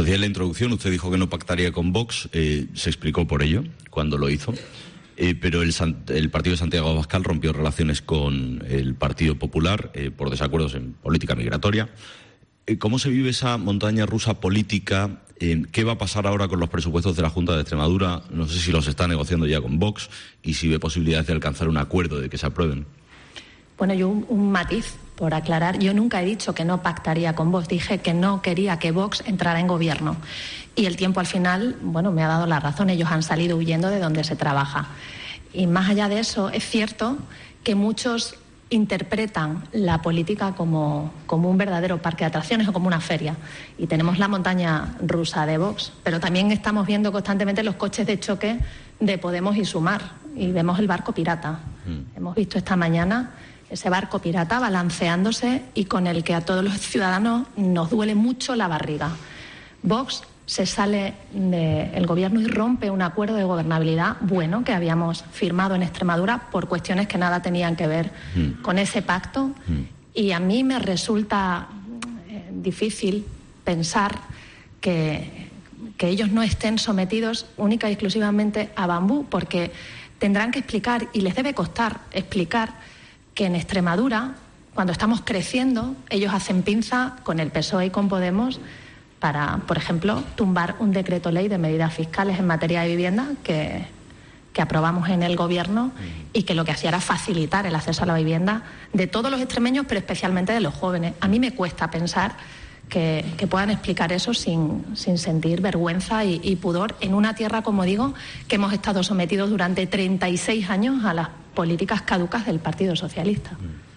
Lo decía en la introducción, usted dijo que no pactaría con Vox, se explicó por ello cuando lo hizo, pero el partido de Santiago Abascal rompió relaciones con el Partido Popular por desacuerdos en política migratoria. ¿Cómo se vive esa montaña rusa política? ¿Qué va a pasar ahora con los presupuestos de la Junta de Extremadura? No sé si los está negociando ya con Vox y si ve posibilidades de alcanzar un acuerdo, de que se aprueben. Bueno, yo un matiz por aclarar. Yo nunca he dicho que no pactaría con Vox. Dije que no quería que Vox entrara en gobierno. Y el tiempo al final, bueno, me ha dado la razón. Ellos han salido huyendo de donde se trabaja. Y más allá de eso, es cierto que muchos interpretan la política como un verdadero parque de atracciones o como una feria. Y tenemos la montaña rusa de Vox, pero también estamos viendo constantemente los coches de choque de Podemos y Sumar. Y vemos el barco pirata. Hemos visto esta mañana ese barco pirata balanceándose y con el que a todos los ciudadanos nos duele mucho la barriga. Vox se sale del gobierno y rompe un acuerdo de gobernabilidad bueno que habíamos firmado en Extremadura por cuestiones que nada tenían que ver con ese pacto. Y a mí me resulta difícil pensar que ellos no estén sometidos única y exclusivamente a Bambú, porque tendrán que explicar, y les debe costar explicar, que en Extremadura, cuando estamos creciendo, ellos hacen pinza con el PSOE y con Podemos para, por ejemplo, tumbar un decreto ley de medidas fiscales en materia de vivienda que aprobamos en el Gobierno y que lo que hacía era facilitar el acceso a la vivienda de todos los extremeños, pero especialmente de los jóvenes. A mí me cuesta pensar que puedan explicar eso sin sentir vergüenza y pudor en una tierra, como digo, que hemos estado sometidos durante 36 años a las políticas caducas del Partido Socialista.